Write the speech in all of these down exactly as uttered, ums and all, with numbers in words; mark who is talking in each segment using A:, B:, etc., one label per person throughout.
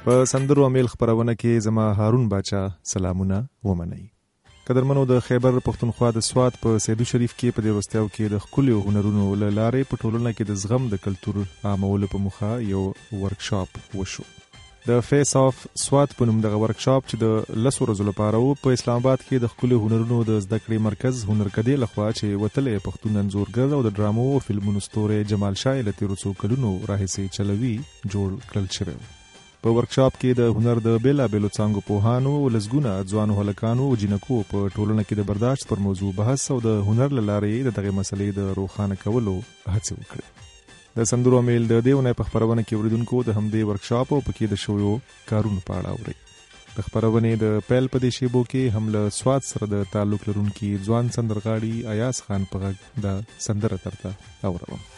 A: په سندرو امیل خبرونه کې زما هارون باچا سلامونه ومنئ. قدرمنو د خیبر پښتونخوا د سوات په سیدو شریف کې په دې وروستیو کې د ښکلیو هنرونو له لارې په ټولنه کې د زغم د کلتور عامولو په موخه یو ورکشاپ وشو. د فیس آف سوات په نوم دغه ورکشاپ چې د لسو ورځو لپاره و په اسلام آباد کې د ښکلیو هنرونو د زده کړې مرکز هنرکدې لخوا چې وتلی پښتون انځورګر او د ډرامو او فلمونو ستوری جمال شاه له تېرو څو کلونو راهیسې چلوي جوړ کړل شوی. په ورکشاپ کې د هنر د بیلابیلو څانګو پوهانو لسګونه ځوانو هلکانو او جینکو په ټولنه کې د برداشت پر موضوع بحث او د هنر له لارې د دغې مسلې د روښانه کولو هڅې وکړې. د سندرو امیل د دې اونۍ په خپرونه کې اورېدونکو د همدې ورکشاپ او پکې د شویو کارونو په اړه اورئ. د خپرونې د پیل په دې شیبو کې هم له سوات سره د تعلق لرونکي ځوان سندرغاړي ایاز خان په غږ د سندره ترته اورم.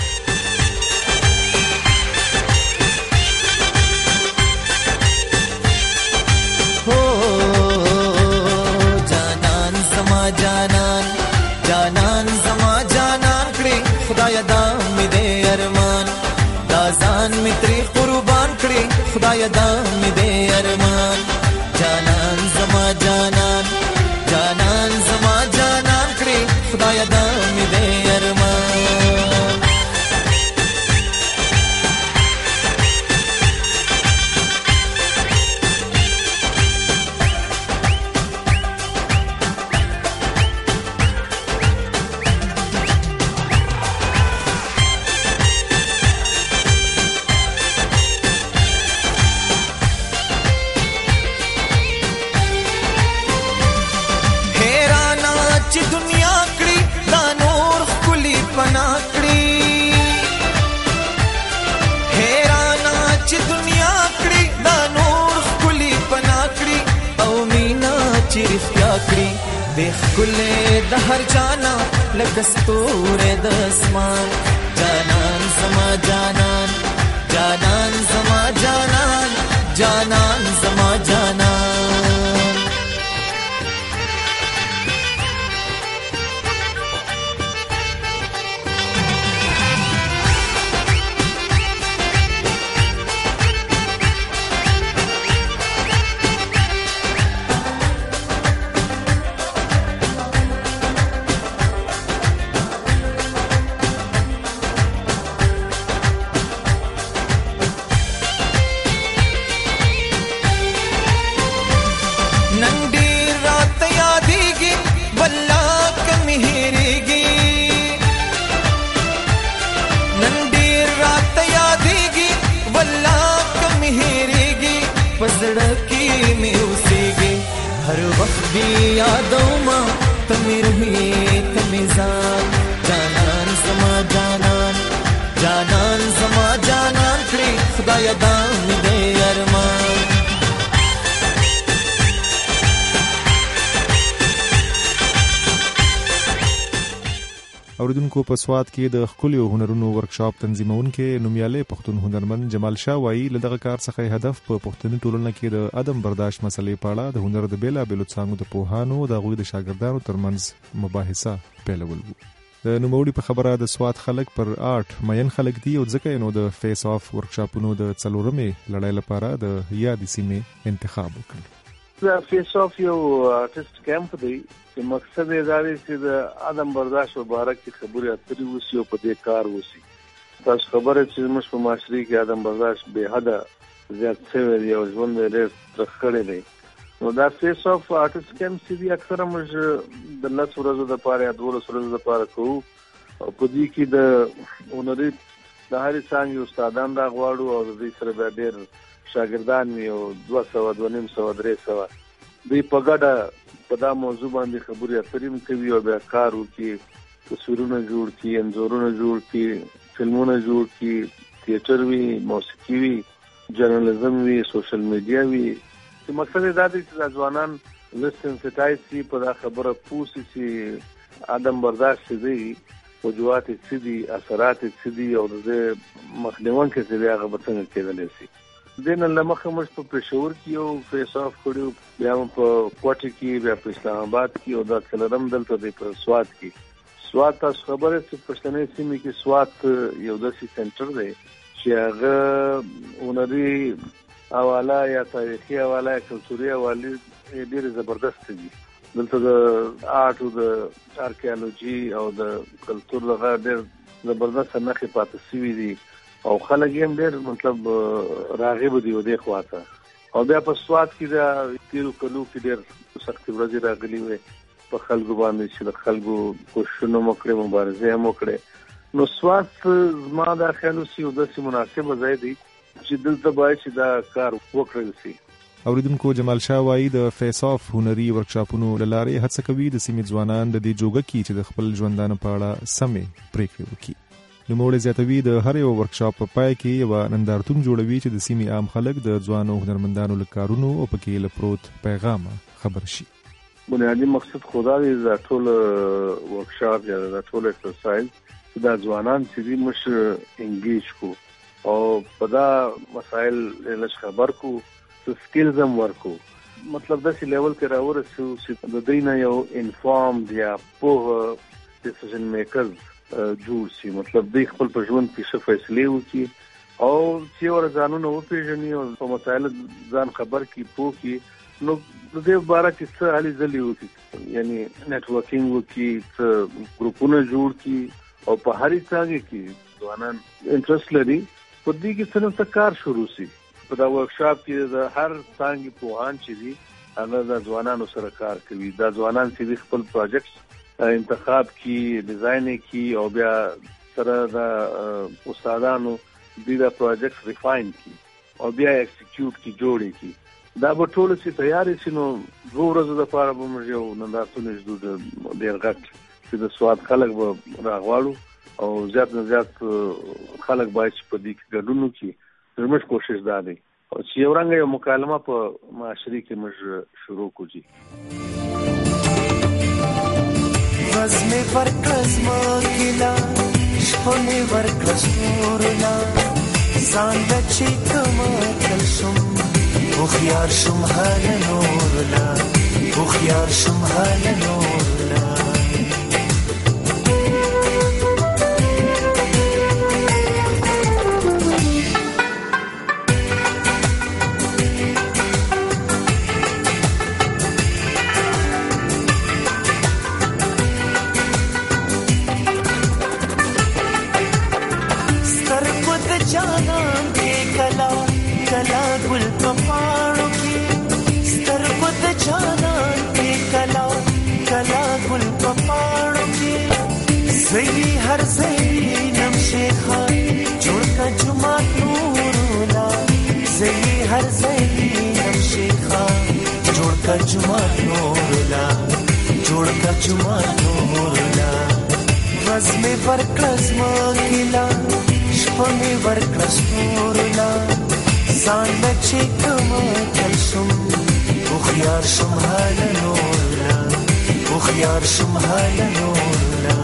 B: جانان جانان زما جانان کړي خدای دا مې دې ارمان دا ځان مې ترې قربان کړي خدای دا مې دې ارمان جانان زما جانان جانان زما جانان کړي خدای دا مې دې ارمان دیخ کله د هر جانا لکستور د اسمان جانان زما جانان جانان زما جانان جانان زما جانان یادوں ماں تمیر ہوئی تمیزان جانان زما جانان جانان زما جانان کړي خدای دا مې دې ارمان
A: اوریدونکو په سوات کې د ښکلیو هنرونو ورکشاپ تنظیمونکي نومیالی پښتون هنرمند جمال شاه وایي له دغه کار څخه هدف په پښتني ټولنه کې د عدم برداشت مسلې په اړه د هنر د بیلابیلو څانګو د پوهانو او د هغوی د شاګردانو ترمنځ مباحثه پیلول وو. د نوموړي په خبره د سوات خلک پر آرټ مین خلک دي او ځکه یې نو د فیس آف ورکشاپونو د څلورمې لړۍ لپاره د یادې سیمې انتخاب وکړ.
C: د فیس آف یو آرټیست کیمپ دی چې مقصد یې دا دی چې د عدم برداشت په باره کې خبرې اترې وشي او په دې کار وشي. تاسو خبره چې زموږ په معاشرې کې عدم برداشت بې حده زیات شوی دی او ژوند یې ډېر ترخ کړی دی. نو دا فیس آف آرټیست کیمپ چې دی اکثره موږ د لس ورځو دپاره یا دولس ورځو دپاره کوو او په دې کې د هنري د هرې څانګې استادان راغواړو او د دوی سره بیا ډېر شاګردان وي او دوه سوه دوه نیم سوه درې سوه دوی په ګډه په دا موضوع باندې خبرې اترې هم کوي او بیا کار وکړي، تصویرونه جوړ کړي، انځورونه جوړ کړي، فلمونه جوړ کړي، تیاتر وي، موسیقي وي، جرنالیزم وي، سوشل میډیا وي. چې مقصد یې دا دی چې دا ځوانان لږ سنسټایز شي، په دا خبره پوه شي چې عدم برداشت څه دی، وجوهات یې څه دي، اثرات یې څه دي او د دې مخنیوونکی چې دی هغه به څنګه کېدلی شي. دې نه له مخه موږ په پېښور کې یو فیس آف کړی، بیا هم په کوټه کې، بیا په اسلام آباد کې او دا څلورم دلته دی په سوات کې. سوات تاسو خبره چې پښتنې سیمې کې سوات یو داسې سنټر دی چې هغه هنري حواله یا تاریخي حواله یا کلتوري حواله ډېر زبردست دي. دلته د آرټ او د آرکیالوجي او د کلتور لغه ډېر زبردست نښې پاتې شوي دي او خلک هم ډېر مطلب راغب دي ودې خواته. او بیا په سواد کې د تیرو کلو کې ډېر سختې ورځې راغلي وې په خلکو باندې چې د خلکو کوششونه مو کړې، مبارزې هم وکړې. نو سواد زما دا خیال اوسي یو داسې مناسبه ځای دی چې دلته باید چې دا کار وکړل شي.
A: اوریدونکو جمال شاه وایي د فیس آف هنري ورکشاپونو له لارې هڅه کوي د سیمې ځوانان د دې جوګه کې چې د خپل ژوندانه په اړه سمې پریکړې وکړي. نوموړی زیاتوي د هر یو ورکشاپ په پای کې یوه نندارتون جوړوي چې د سیمې عام خلک د ځوانو هنرمندانو له کارونو او پکې له پروت پیغامه خبر شي.
C: بنیادی مقصد خدا دی دا ټول ورکشاپ یا دا ټول ایکسرسایز چې دا ځوانان چې دي موږ انګیج کو او په دا مسایل لږ خبر کو، څه سکلز هم ورکو. مطلب داسې لیول کې راورسو چې د دوی نه یو انفارمد یا پوه ډیسیژن میکرز جوړ شي. مطلب دوی خپل په ژوند کې ښه فیصلې وکړي او چې ور ځانونه وپېژني او په مسایلو ځان خبر کړي، پوه کړي. نو د دې باره کې څه هلې ځلې وکړي، یعنی نیټورکینګ وکړي، څه ګروپونه جوړ کړي او په هرې څانګه کې ځوانان انټرست لري په دې کې څه نه څه کار شروع شي. په دا ورکشاپ کې د هر څانګې پوهان چې دي هغه د ځوانانو سره کار کوي. دا ځوانان چې خپل پروجیکټ انتخاب کی، ډیزاین کی او بیا سره د استادانو د دا پروجیکټ ریفاین کی او بیا ایکسیکیوټ کی، جوړی کی. دا به ټول چې تیارې شي نو دوه ورځې دپاره به موږ یو نندارتون جوړ کړو ډېر غټ چې د سواد خلک به راغواړو او زیات نه زیات خلک باید چې په دې کې ګډون وکړي. زموږ کوشش دا دی او چې یو رنګه یو مکالمه په معاشري کې موږ شروع کړو.
B: وزمه ورکړز ماکلا شپونه ورکړز نورنا ځان د چې کوم تل شم خو خيار شم حال نورلا خو خيار شم حال نورلا. زئی هر زئی نم شیخا جوړ کا جمعات نورلا زئی هر زئی نم شیخا جوړ کا جمعات نورلا جوړ کا جمعات نورلا. وزمه ورکړز ماکلا شپونه ورکړز نورلا ځان چې کوم تل شم خو خيار شم حال نورلا خو خيار شم حال نورلا.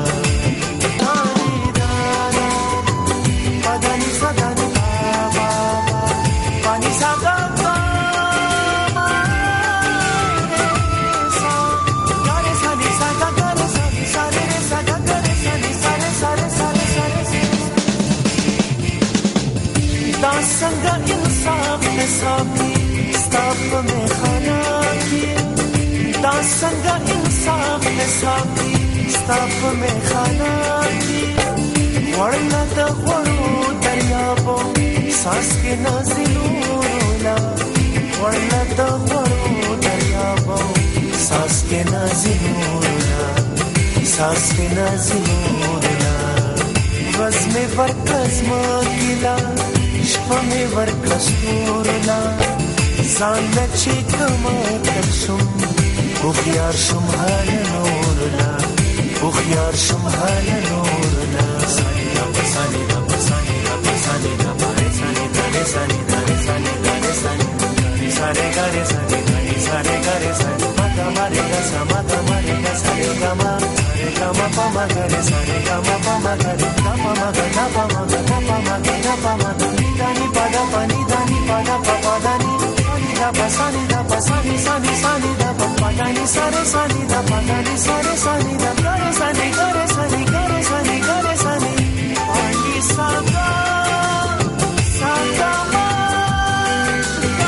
B: संगा इंसाफ में साथी स्ताप में खाना की दा संगा इंसाफ में साथी स्ताप में खाना की वरना द वरो दरियाबो सांस के नाजिलूना वरना द वरो दरियाबो सांस के नाजिलूना सांस के नाजिलूना. वज़्म वर्कस माकिला شپمه ورکړس نورنا ځان چې کوم تل شم خو خيار شم حال نورنا خو خيار شم حال نورنا. سانی دا پسانی دا پسانی دا پسانی دا پسانی دا سانی دا سانی دا سانی سارے گارے سانی گارے سارے گارے سانی ماتا مارے گا سماتا مارے گا سارے گاما سارے گاما پاما گارے سارے گاما پاما گارے گاما ماگا گاما ماگا گاما ماگا گاما ماگا dani pada pani dani pada papa dani pani da pa sani da pa sani sani sani da pa dani sare sani da pa dani sare sani da gare sani gare sani gare sani gare sani pani saga saga ma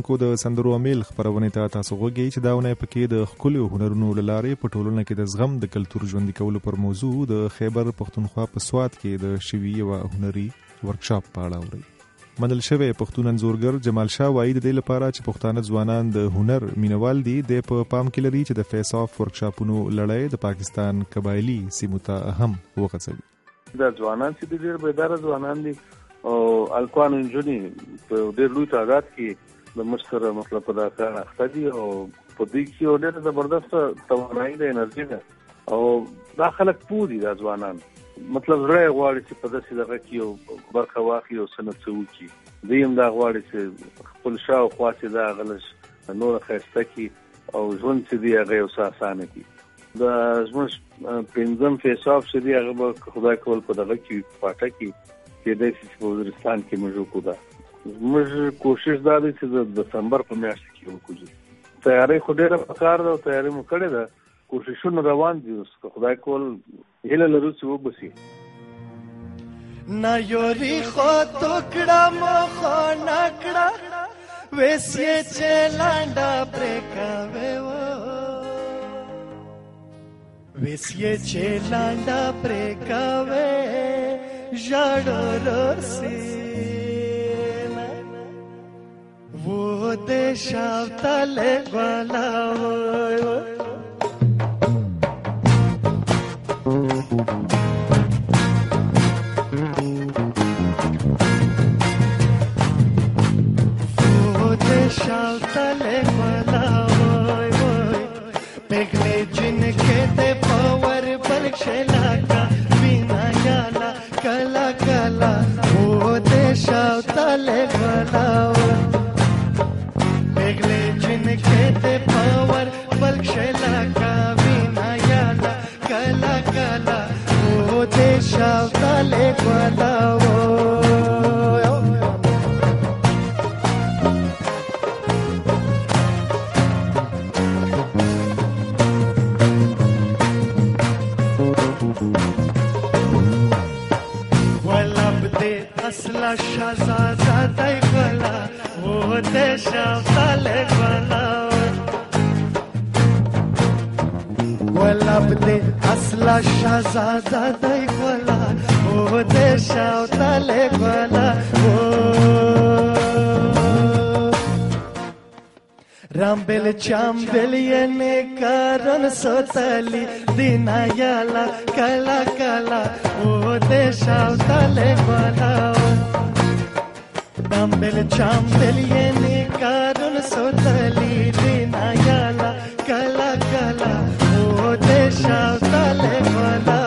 A: اوریدونکو د سندرو امیل خبرونه ته تاسو غوږی چې دا ونه پکې د خپل هنرونو لاره په ټولنه کې د زغم د کلتور ژوندۍ کولو پر موضوع د خیبر پښتونخوا په سوات کې د شوی او هنري ورکشاپ په اړه اوري. منل شوی پښتون انځورګر جمال شاه وایي د دې لپاره چې پښتانه ځوانان د هنر مینوال دي د په پام کې لري چې د فیس آف ورکشاپونو لړۍ د پاکستان قبایلی سیمو ته هم وغځوي.
C: دا ځوانان چې ډېر بیدار ځوانان دي او الکوان انجونی په ډېر لوی تعداد کې د مشتره مطلب په دا کار اخته دي او په دې کې ډېر زبردست توانایي د انرژي ده او دا خلک پوری دا ځوانان مطلب زړه غواړي چې په داسې دغه کې یو برخه واخلي او سند څه وکړي. دوی هم دا غواړي چې خپل شاوخوا چې دا غلش نور ښایسته کړي او ژوند چې دی هغه یو څه اسانه کړي. دا زموږ پنځم فیس آف چې دی هغه به خدای کول په دغه کې پاټه کې کېدای شي په وزیرستان کې موږ وکړو. دا زموږ کوشش دا دی چې د دسمبر په میاشت کې وکړو. تیاری خو ډېره پکار ده او تیاری مو کړې ده، کوششونه روان دي. اوس خدای کول هیله لرو چې وبسي.
D: نا یوري خو توکړه مو خو نکړه وېسې چې لانډا پرکاوي و وېسې چې لانډا پرکاوي ژړ رسینا و دې شاوتل غلاو شاوتلے ملاوي وای پګلې جن کې ته پاور بلښلا کا وینا یالا کلا کلا او دې شاوتلے ملاوي پګلې جن کې ته پاور بلښلا کا وینا یالا کلا کلا او دې شاوتلے ملاوي. اصلا شهزاده دی غلا و دې شاوتلې غلا ولاب دې اصلا شهزاده دی غلا و دې شاوتلې غلا رامبل چامبل یې نه کارن سوتلی دینا یالا کلا کلا و دې شاوتلې غلا رامبل چامبل یې نه کارن سوتلی دینا یالا کلا کلا و دې شاوتلې غلا.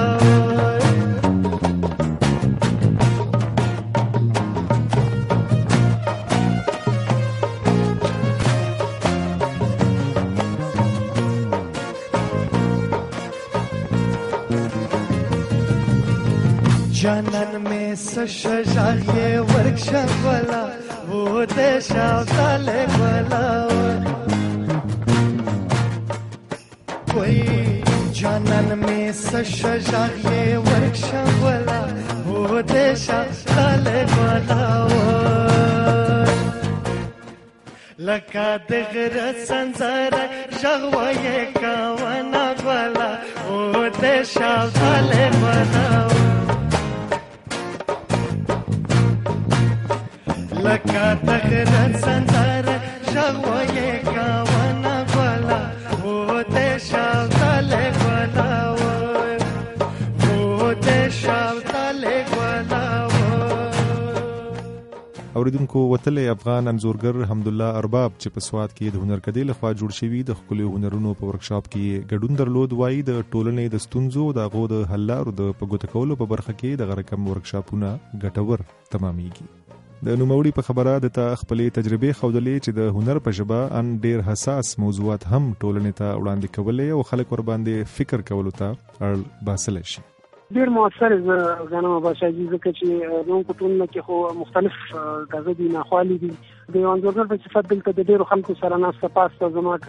D: جانان میں سشجاغ یہ ورکشاپ والا وہ دے شاوتلے والا کوئی جانان میں سشجاغ یہ ورکشاپ والا وہ دے شاوتلے والا لکا دغر سنزر شغوی کاونا والا وہ دے شاوتلے والا لکا تغرن سندر شغوی کاونا گولا وہ دے شاوتلے گولا وہ دے شاوتلے گولا.
A: اوریدونکو وتلې افغان انځورګر حمدالله ارباب چې په سوات کې د هنر کدی لخوا جوړ شوی د خپل هنرونو په ورکشاپ کې ګډون درلود وایي د ټولنې د ستونزو د غو د حل لارو د پګوت کولو په برخه کې د غرکم ورکشاپونه ګټور تمامېږي. د نوموړي په خبره د تا خپلې تجربې خودلې چې د هنر په ژبه ان ډیر حساس موضوعات هم ټولنې ته وړاندې کولې او خلک ور باندې فکر کولو ته اړ باسل شي.
E: ډیر موثر غنم باشاجي ځکه چې نو په ټولنه کې خو مختلف غزدي نه خالي دي د انځورګر په صفت دلته د ډیرو خلکو سره ناسته پاسته زما کوم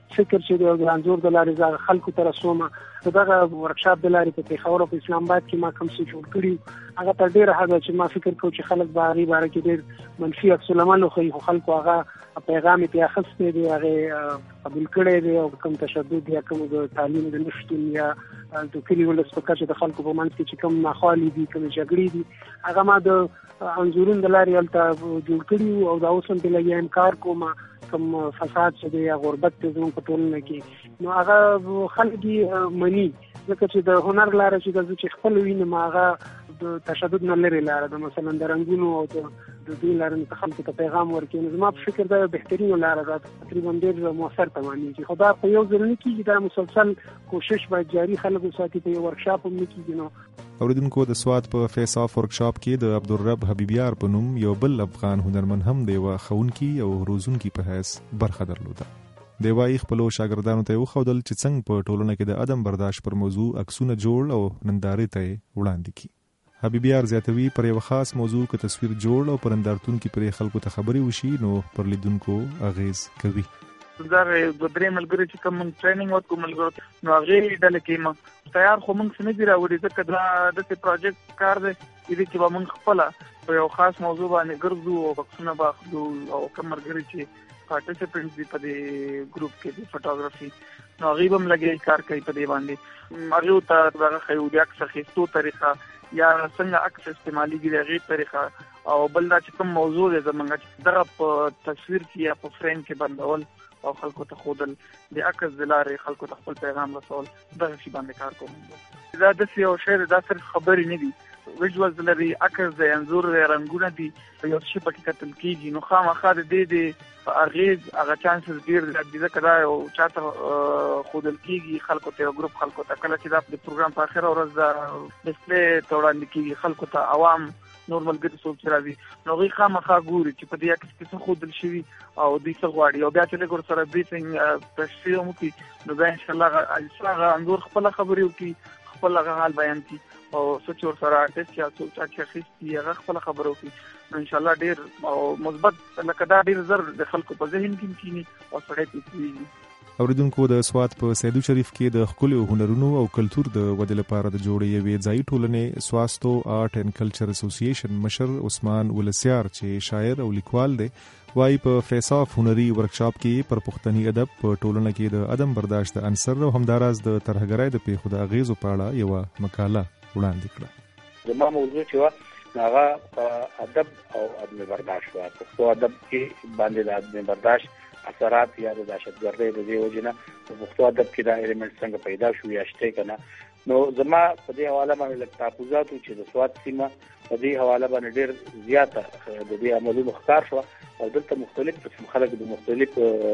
E: فکر چې د انځور د لارې زغ خلکو ته رسومه دغه ورکشاپ د لارې په پیښور او اسلام آباد کې ما کوم څه جوړ کړی هغه تر ډیره حد چې ما فکر کوم چې خلک به هغه باره کې ډیر منفي عکس العمل خو خلکو هغه پیغام یې اخیستی دی هغه قبول کړی دی او کوم تشدد یا کوم د تعلیم د نشټون یا د کلی ولس په کچه د خلکو په منځ کې چې کوم ناخوالې دي کوم جګړې دي هغه ما د انځورونو د لارې هلته جوړ کړي او دا اوس هم د لګیا کار کوم کوم فساد چې دی یا غربت ته زموږ په ټولنه کې نو هغه خلک مني ځکه چې د هنر لاره چې د چې خپل وینم هغه د تشدد نه لري لاره د مثلا د رنګونو او د دوی لاره نه خلکو ته پیغام ورکړي نو زما په فکر دا بهترینه لاره ده تقریبا ډېر مؤثر تمامېږي خو دا په یو ځل نه کېږي دا مسلسل کوشش باید جاري خلک وساتي په یو ورکشاپ هم نه کېږي نو
A: اوریدونکو د سوات په فیس آف ورکشاپ کې د عبدالرب حبیبیار په نوم یو بل افغان هنرمند هم دی و خونکی او روزونکی په حیث برخه درلوده دی وايي خپل شاګردانو ته وښودل چې څنګه په ټولنه کې د عدم برداشت پر موضوع عکسونه جوړ او نندارې ته وړاندې کړي حبیبیار زیاتوي پر یو خاص موضوع کې تصویر جوړ او پر نندارتون کې پر خلکو ته خبري وشي نو پر لیدونکو اغیز کوي
F: دا د درې ملګری چې کوم ټریننګ ورکو ملګرو نو هغه ډله کې ما تیار خو موږ څنګه دی راوړي ځکه دا د پروجیکټ کار دی چې چې موږ خپل په یو خاص موضوع باندې ګرځو او بکسونه باخلو او کوم ملګری چې پارټیسپینټس دی په دې ګروپ کې د فوټوګرافي نو هغه هم لګي کار کوي په دې باندې هغه ته هغه خو د عکس اخیستو طریقه یا څنګه عکس استعمالي دی هغه طریقه او بل دا چې کوم موضوع دی زمونږ دغه په تصویر کې یا په فریم کې بندول او خلکو ته خودل د عکس د لارې خلکو ته خپل پیغام رسول دغه شی باندې کار کوم دا د یو شعر دا صرف خبرې نه دي ویجوالز لري عکس د انځور رنگونه دي یو شی په کې کتل کیږي نو خامخا د دې د اغیز هغه چانسز ډیر دي ځکه دا یو چاته خودل کیږي خلکو ته یو ګروپ خلکو ته کله چې دا د پروګرام په اخر ورځ دا ډسپلی توړاندې کیږي خلکو ته عوام نورمال ګټه څوک چې راځي نو غي خامخا ګوري چې په دې عکس کې څه خودل شوی او د څه غواړي او بیا چې له ګور سره بریفینګ تشریح مو کی نو دا ان شاء الله هغه انځور خپل خبري وکي خپل حال بیان کی او سوچ ور سره ارټیست یا څوک چې خېستي هغه خپل خبرو وکي نو ان شاء الله ډیر او مثبت لکه دا ډیر زر د خلکو په ذهن کې کینی او سړی پیږي
A: اوریدونکو د سوات په سیدو شریف کې د خپل هنرونو او کلچر د ودې لپاره د جوړې یوې ځای ټولنې سواستو آرټ اینڈ کلچر اسوسییشن مشر عثمان ولسیار چې شاعر او لیکوال دی وايي په فیس آف هنري ورکشاپ کې پر پښتني ادب په ټولنه کې د عدم برداشت عنصر او همداراز د ترهګرۍ د پیښو د اغیزو په اړه یو مقاله وړاندې کړه
G: زما موضوع چې هغه ادب او عدم برداشت و په ادب کې باندې د عدم برداشت اثرات یا د دهشتګردۍ د دې وجنه په پښتو ادب کې دا ایلیمنټ څنګه پیدا شو یا شته کنه نو زما په دې حواله باندې لږ تحفظات چې د سوات سیمه په دې حواله باندې ډېر زیاته د دې عملونو ښکار شو او دلته مختلف قسم خلک د مختلف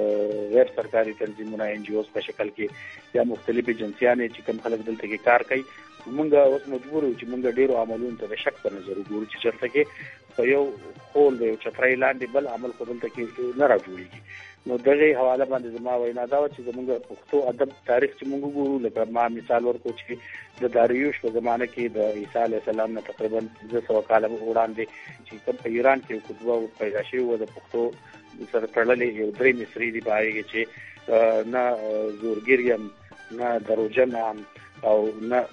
G: غیر سرکاري تنظیمونو ان جی اوز په شکل کې یا مختلف ایجنسیانې چې کوم خلک دلته کې کار کوي موږ اوس مجبور یو چې موږ ډېرو عملونو ته د شک په نظر وګورو چې چېرته کې په یو خول د یو چترۍ لاندې بل عمل خو دلته کې نه راجوړېږي نو دغه حواله باندې زما وینا دا و چې زموږ پښتو ادب تاریخ چې موږ ګورو لکه ما مثال ورکو چې د داریوش په زمانه کې د عیسی علیه السلام نه تقریبا دوه سوه کاله وړاندې چې کوم په ایران کې کتبه پیدا شوې وه د پښتو سره تړلې یو درې مصري دي په هغې چې نه زورګیر یم نه دروژن یم او نه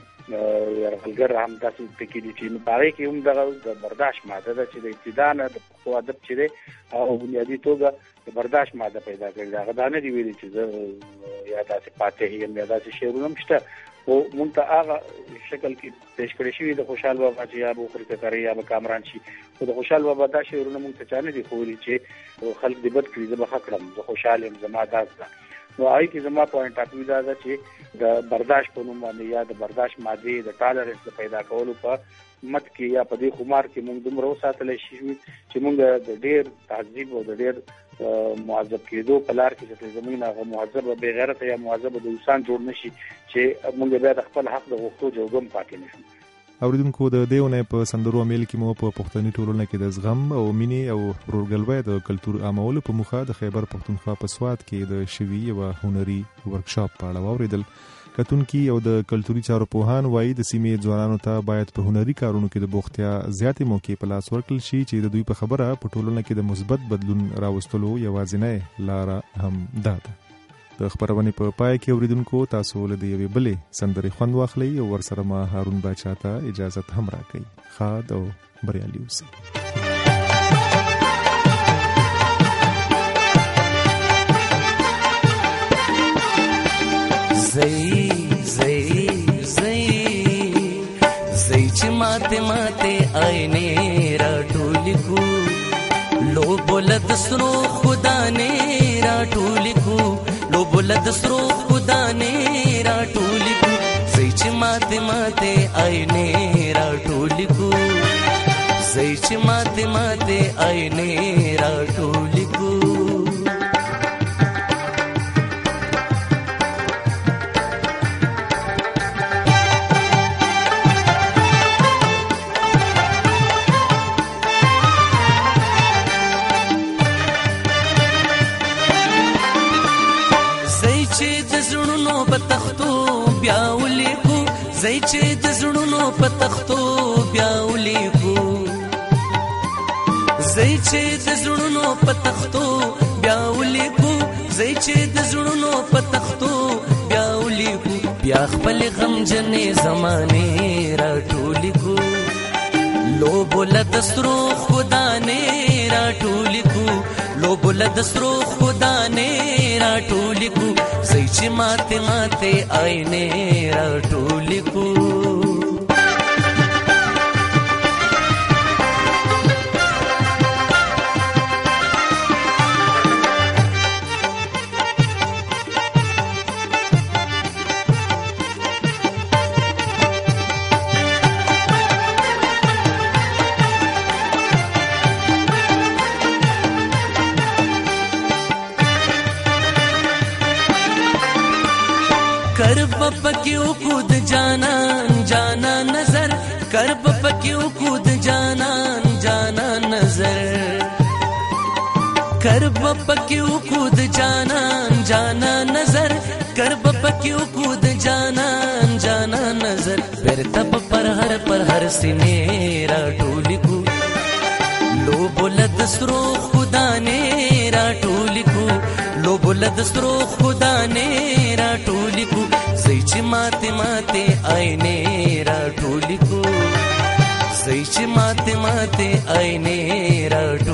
G: یرغلګر هم داسې پکې دي چې په هغې کې هم دغه د برداشت ماده ده چې د ابتدا نه د پښتو ادب چې دی او بنیادي توګه د برداشت ماده پیدا کړې ده هغه دا نه دي ویلي چې زه یا داسې فاتح یم یا داسې شعرونه هم شته خو مونږ ته هغه شکل کې پیش کړی شوي د خوشحال بابا چې یا به وخوري کاري یا به کامران شي خو د خوشحال بابا دا شعرونه مونږ ته چا نه دي ښوولي چې خلک دې بد کړي زه به ښه کړم زه خوشحال یم زما دا ده نو هغې کې زما پوینټ آف ویو دا ده چې د برداشت په نوم باندې یا د برداشت مادې د ټالرنس د پیدا کولو په مت کې یا په دې خمار کې مونږ دومره وساتلی شي چې مونږ د ډېر تهذیب او د ډېر معذب کېدو په لار کې چې زموږ نه هغه معذب بې غیرته یا معذب د انسان جوړ نه شي چې مونږ بیا د خپل حق د غوښتو جوګم پاتې نه شو
A: اوریدونکو د دې ونې په سندرو امیل کې مو په پښتني ټولنه کې د زغم او مینې او ورورګلوۍ د کلتور عامولو په موخه د خیبر پښتونخوا په سوات کې د شوي یو هنري ورکشاپ په اړه واوریدل کتونکي او د کلتوري چارو پوهان وایي د سیمې ځوانانو ته باید په هنري کارونو کې د بوختیا زیاتې موقع په لاس ورکړل شي چې د دوی په خبره په ټولنه کې د مثبت بدلون راوستلو یوازینۍ لاره هم ده. د خبرونې په پای کې اوریدونکو تاسو له دې یوې بلې سندرې خوند واخلئ او ورسره ما هارون باچا ته اجازه هم راکړئ. ښاد او بریالي اوسئ.
H: زئی زئی زئی زئی چې ماته ماته آینه را ټولې کو لو بولد سرو خدا نے را ټولې کو لو بولد سرو خدا نے را ټولې کو زئی چې ماته ماته آینه را ټولې کو زئی چې ماته ماته آینه را ټولې کو زئی چې د زړونو په تختو بیا ولیکو زئی چې د زړونو په تختو بیا ولیکو زئی چې د زړونو په تختو بیا ولیکو بیا خپل غم جنې زمانه را ټولیکو لو بولد سترو خدا نه را ټولیکو لو بولد سترو خدا نه را ټولیکو زئی چې ماته ماته آینه را ټولیکو کرب پکیو کود جانان جانا نظر کرب پکیو کود جانان جانا نظر کرب پکیو کود جانان جانا نظر کرب پکیو کود جانان جانا نظر پھر تب پر ہر پر ہر سینے را ٹولی کو لو بولد سرو خدا نے را ٹولی کو لو بولد سرو خدا نے را ټولی کو زئی چې ماته ماته آینه را ټولی کو زئی چې ماته ماته آینه را